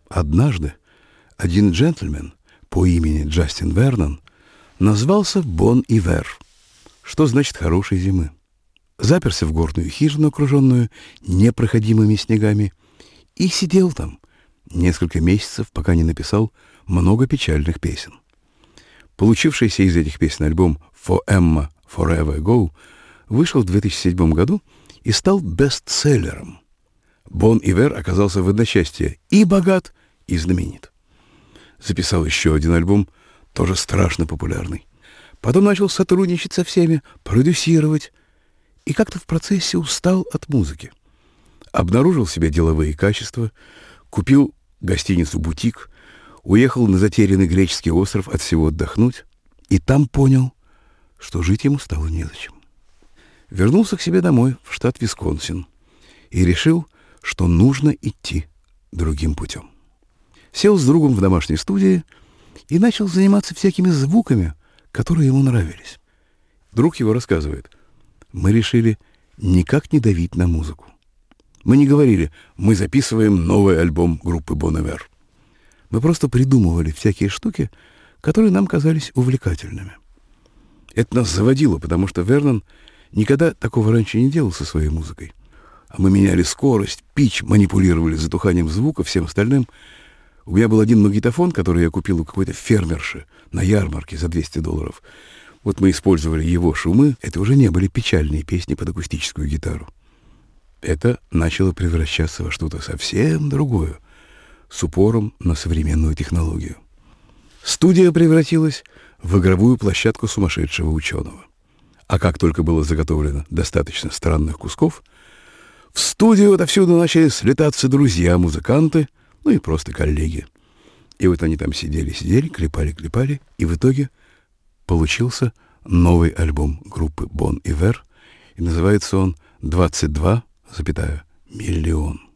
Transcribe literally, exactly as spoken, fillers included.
Однажды один джентльмен по имени Джастин Вернон назвался Бон Ивер, что значит «хорошей зимы». Заперся в горную хижину, окруженную непроходимыми снегами, и сидел там несколько месяцев, пока не написал много печальных песен. Получившийся из этих песен альбом «For Emma Forever Ago» вышел в две тысячи седьмом году и стал бестселлером. Бон Ивер оказался в одночасье и богат, и знаменит. Записал еще один альбом, тоже страшно популярный. Потом начал сотрудничать со всеми, продюсировать, и как-то в процессе устал от музыки. Обнаружил в себе деловые качества, купил гостиницу-бутик, уехал на затерянный греческий остров от всего отдохнуть, и там понял, что жить ему стало незачем. Вернулся к себе домой, в штат Висконсин, и решил, что нужно идти другим путем. Сел с другом в домашней студии и начал заниматься всякими звуками, которые ему нравились. Друг его рассказывает: мы решили никак не давить на музыку. Мы не говорили: мы записываем новый альбом группы Бон Ивер. Мы просто придумывали всякие штуки, которые нам казались увлекательными. Это нас заводило, потому что Вернон никогда такого раньше не делал со своей музыкой. А мы меняли скорость, питч, манипулировали затуханием звука, всем остальным. У меня был один магнитофон, который я купил у какой-то фермерши на ярмарке за двести долларов. Вот мы использовали его шумы. Это уже не были печальные песни под акустическую гитару. Это начало превращаться во что-то совсем другое, с упором на современную технологию. Студия превратилась в игровую площадку сумасшедшего ученого. А как только было заготовлено достаточно странных кусков, в студию отовсюду начали слетаться друзья-музыканты, ну и просто коллеги. И вот они там сидели-сидели, клепали-клепали, и в итоге получился новый альбом группы Бон Ивер, и называется он «двадцать два миллион».